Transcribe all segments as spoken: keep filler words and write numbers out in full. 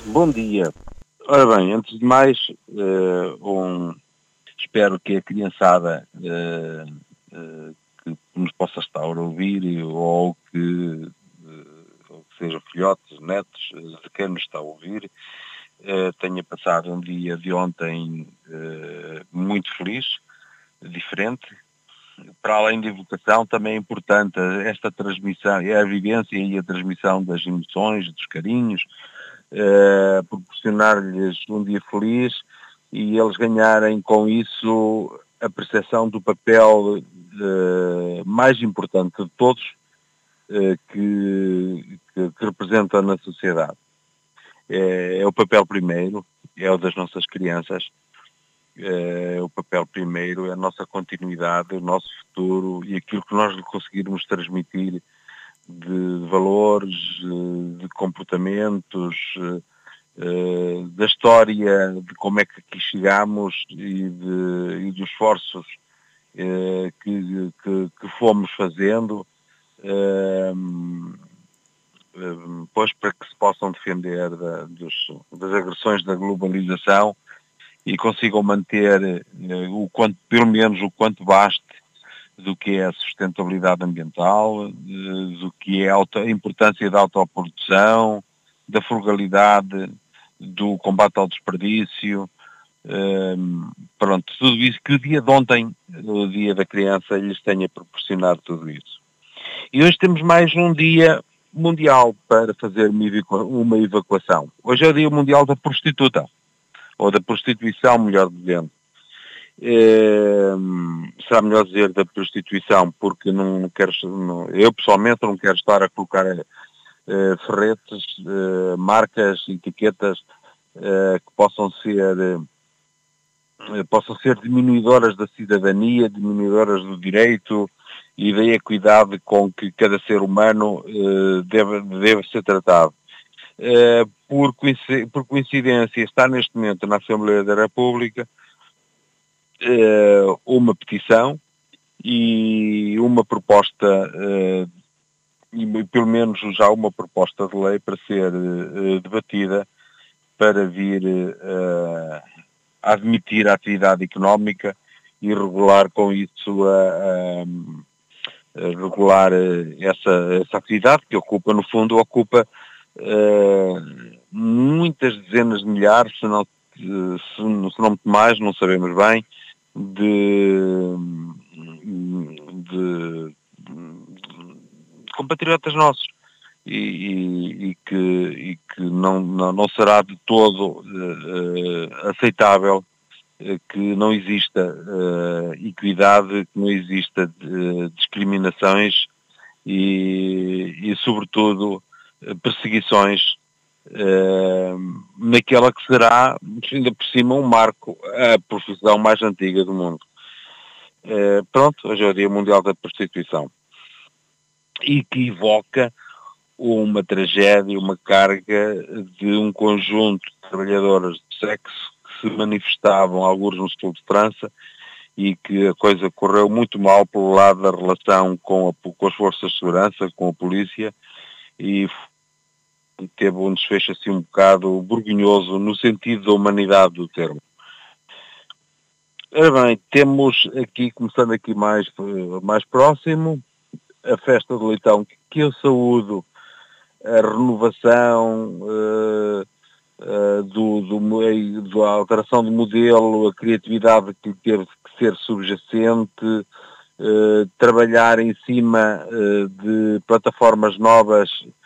Bom dia. Ora bem, antes de mais, uh, um, espero que a criançada uh, uh, que nos possa estar a ouvir ou que, uh, ou que sejam filhotes, netos, de quem nos está a ouvir, uh, tenha passado um dia de ontem uh, muito feliz, diferente. Para além da evocação, também é importante esta transmissão, é a vivência e a transmissão das emoções, dos carinhos, Uh, proporcionar-lhes um dia feliz e eles ganharem com isso a percepção do papel uh, mais importante de todos uh, que, que, que representa na sociedade. É, é o papel primeiro, é o das nossas crianças, é o papel primeiro, é a nossa continuidade, o nosso futuro e aquilo que nós lhe conseguirmos transmitir de valores, de comportamentos, da história, de como é que aqui chegamos e, de, e dos esforços que, que, que fomos fazendo, pois para que se possam defender da, dos, das agressões da globalização e consigam manter o quanto, pelo menos o quanto baste do que é a sustentabilidade ambiental, do que é a importância da autoprodução, da frugalidade, do combate ao desperdício, um, pronto, tudo isso que o dia de ontem, o dia da criança, lhes tenha proporcionado tudo isso. E hoje temos mais um dia mundial para fazer uma evacuação. Hoje é o dia mundial da prostituta, ou da prostituição, melhor dizendo. É, será melhor dizer da prostituição, porque não quero, não, eu pessoalmente não quero estar a colocar é, ferretes, é, marcas, etiquetas é, que possam ser é, possam ser diminuidoras da cidadania, diminuidoras do direito e da equidade com que cada ser humano é, deve, deve ser tratado. É, por, coincidência, por coincidência está neste momento na Assembleia da República uma petição e uma proposta, e pelo menos já uma proposta de lei para ser debatida para vir a admitir a atividade económica e regular com isso a, a regular essa, essa atividade que ocupa, no fundo, ocupa muitas dezenas de milhares, se não, se, se não muito mais, não sabemos bem, De, de, de compatriotas nossos e, e, e, que, e que não, não, não será de todo uh, aceitável uh, que não exista uh, equidade, que não exista uh, discriminações e, e sobretudo perseguições Uh, naquela que será, ainda por cima, um marco, a profissão mais antiga do mundo. Uh, pronto, hoje é o Dia Mundial da Prostituição. E que evoca uma tragédia, uma carga de um conjunto de trabalhadoras de sexo que se manifestavam, alguns no sul de França, e que a coisa correu muito mal pelo lado da relação com, a, com as forças de segurança, com a polícia, e teve um desfecho assim um bocado burgunhoso no sentido da humanidade do termo. Ora bem, temos aqui, começando aqui mais, mais próximo, a festa do leitão, que eu saúdo a renovação uh, uh, do, do meio, da alteração do modelo, a criatividade que teve que ser subjacente, uh, trabalhar em cima uh, de plataformas novas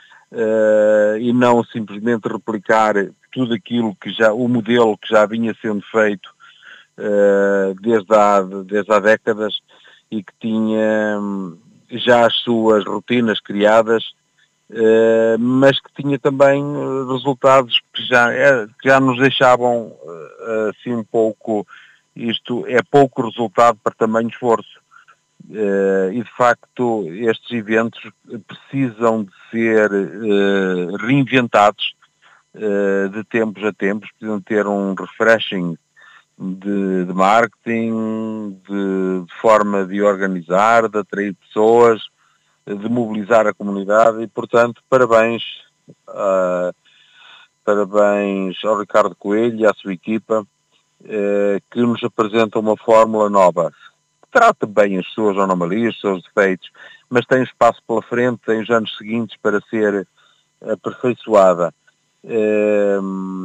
Uh, e não simplesmente replicar tudo aquilo que já, o modelo que já vinha sendo feito uh, desde, há, desde há décadas e que tinha um, já as suas rotinas criadas, uh, mas que tinha também resultados que já, é, que já nos deixavam uh, assim um pouco, isto é pouco resultado para tamanho esforço. Uh, e de facto estes eventos precisam de ser uh, reinventados uh, de tempos a tempos, precisam ter um refreshing de, de marketing, de, de forma de organizar, de atrair pessoas, de mobilizar a comunidade e, portanto, parabéns uh, parabéns ao Ricardo Coelho e à sua equipa, eh, que nos apresenta uma fórmula nova. Trata bem as suas anomalias, os seus defeitos, mas tem espaço pela frente, tem os anos seguintes para ser aperfeiçoada. Eh,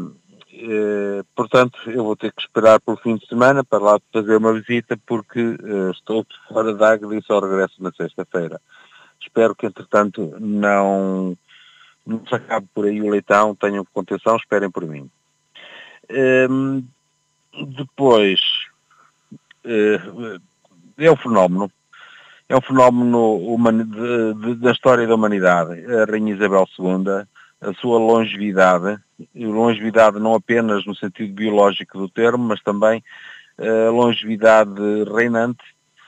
eh, portanto, eu vou ter que esperar pelo fim de semana para lá fazer uma visita, porque eh, estou fora da Águeda e só regresso na sexta-feira. Espero que, entretanto, não, não se acabe por aí o leitão, tenham contenção, esperem por mim. Um, depois, uh, é um fenómeno, é um fenómeno humano, de, de, da história da humanidade. A Rainha Isabel segunda, a sua longevidade, e longevidade não apenas no sentido biológico do termo, mas também a longevidade reinante,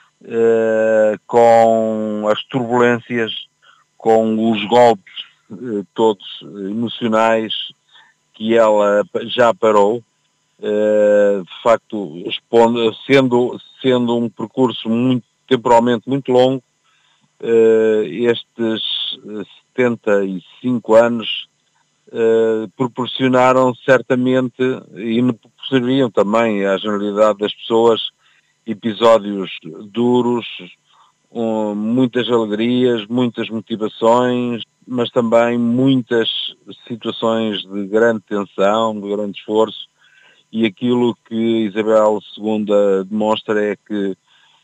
Uh, com as turbulências, com os golpes uh, todos emocionais que ela já parou, uh, de facto, expondo, sendo, sendo um percurso muito, temporalmente muito longo, uh, estes setenta e cinco anos uh, proporcionaram certamente, e proporcionariam também à generalidade das pessoas, episódios duros, um, muitas alegrias, muitas motivações, mas também muitas situações de grande tensão, de grande esforço, e aquilo que Isabel segunda demonstra é que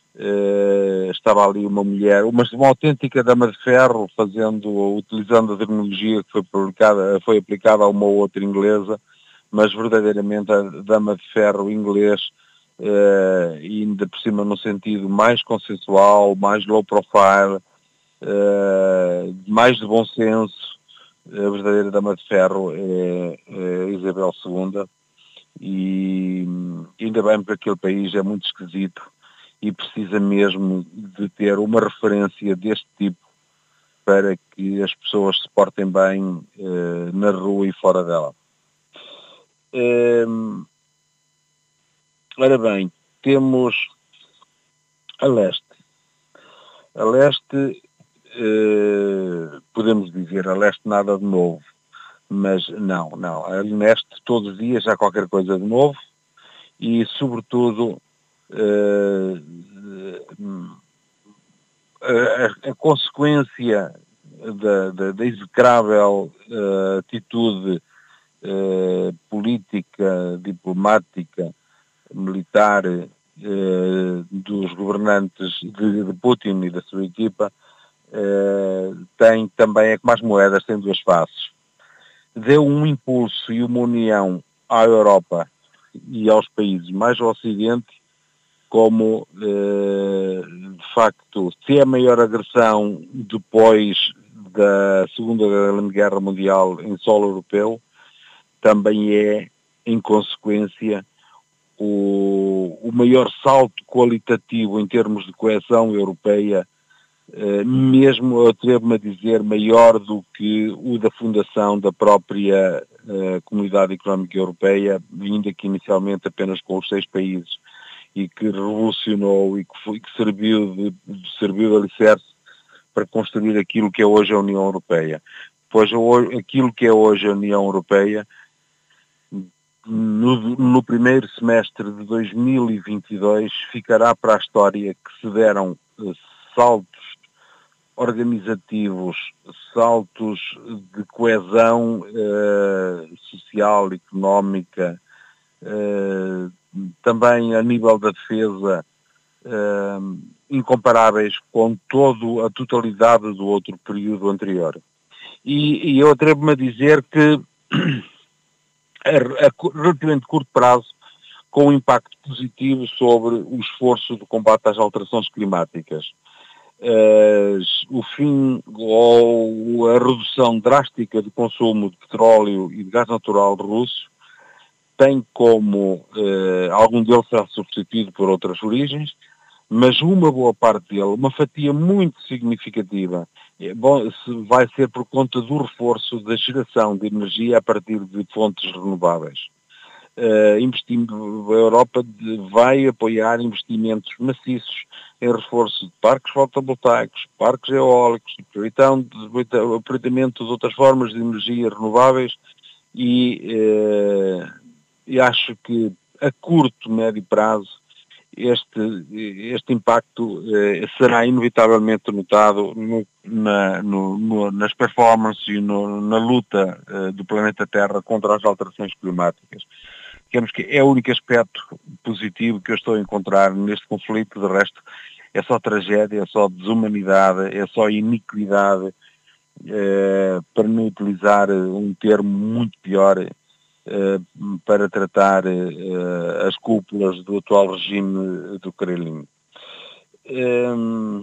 eh, estava ali uma mulher, uma, uma autêntica dama de ferro, fazendo, utilizando a terminologia que foi, publicada, foi aplicada a uma outra inglesa, mas verdadeiramente a dama de ferro inglês, Uh, e ainda por cima no sentido mais consensual, mais low profile, uh, mais de bom senso. A verdadeira dama de ferro é, é Isabel segunda, e ainda bem porque aquele país é muito esquisito e precisa mesmo de ter uma referência deste tipo para que as pessoas se portem bem uh, na rua e fora dela. Uh, Ora bem, temos a leste. A leste, eh, podemos dizer, a leste nada de novo, mas não, não. A leste todos os dias há qualquer coisa de novo e, sobretudo, eh, a, a consequência da, da, da execrável uh, atitude uh, política, diplomática, militar eh, dos governantes de, de Putin e da sua equipa, eh, tem também, é como as moedas, tem duas faces. Deu um impulso e uma união à Europa e aos países mais ao Ocidente, como eh, de facto, se é a maior agressão depois da Segunda Guerra Mundial em solo europeu, também é, em consequência, O, o maior salto qualitativo em termos de coesão europeia, eh, mesmo, eu atrevo-me a dizer, maior do que o da fundação da própria eh, Comunidade Económica Europeia, ainda que inicialmente apenas com os seis países, e que revolucionou e que, foi, que serviu, de, de, serviu de alicerce para construir aquilo que é hoje a União Europeia. Pois aquilo que é hoje a União Europeia, No, no primeiro semestre de dois mil e vinte e dois, ficará para a história que se deram uh, saltos organizativos, saltos de coesão uh, social, económica, uh, também a nível da defesa, uh, incomparáveis com toda a totalidade do outro período anterior. E, e eu atrevo-me a dizer que a, a relativamente curto prazo, com um impacto positivo sobre o esforço de combate às alterações climáticas. Uh, o fim ou a redução drástica do consumo de petróleo e de gás natural russo tem como, uh, algum deles será substituído por outras origens, mas uma boa parte dele, uma fatia muito significativa, é bom, vai ser por conta do reforço da geração de energia a partir de fontes renováveis. Uh, investindo, a Europa vai apoiar investimentos maciços em reforço de parques fotovoltaicos, parques eólicos, aproveitamento de outras formas de energia renováveis e, eh, e acho que a curto, médio prazo este, este impacto eh, será inevitavelmente notado no, na, no, no, nas performances e no, na luta eh, do planeta Terra contra as alterações climáticas. Digamos que é o único aspecto positivo que eu estou a encontrar neste conflito. De resto é só tragédia, é só desumanidade, é só iniquidade, eh, para não utilizar um termo muito pior, eh, para tratar eh, as cúpulas do atual regime do Kremlin. Eh,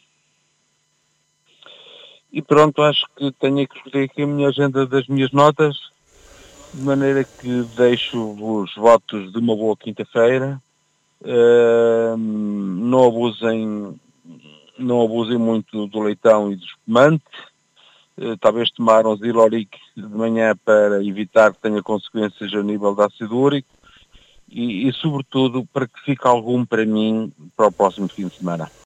e pronto, acho que tenho que escolher aqui a minha agenda das minhas notas, de maneira que deixo os votos de uma boa quinta-feira. Uh, não abusem não abusem muito do leitão e do espumante. Uh, talvez tomar um Ziloric de manhã para evitar que tenha consequências a nível de ácido úrico e, e sobretudo para que fique algum para mim para o próximo fim de semana.